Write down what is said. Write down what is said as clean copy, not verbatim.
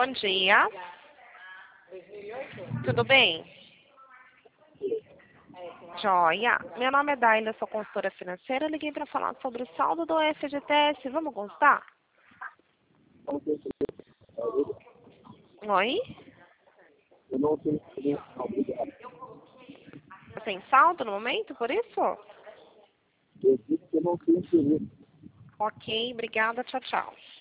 Bom dia. Tudo bem? Joia. Meu nome é Daila, sou consultora financeira. Eu liguei para falar sobre o saldo do FGTS. Vamos consultar? Oi? Eu não tenho interesse. Você tem saldo no momento, por isso? Eu disse que eu não tenho interesse. Ok, obrigada. Tchau, tchau.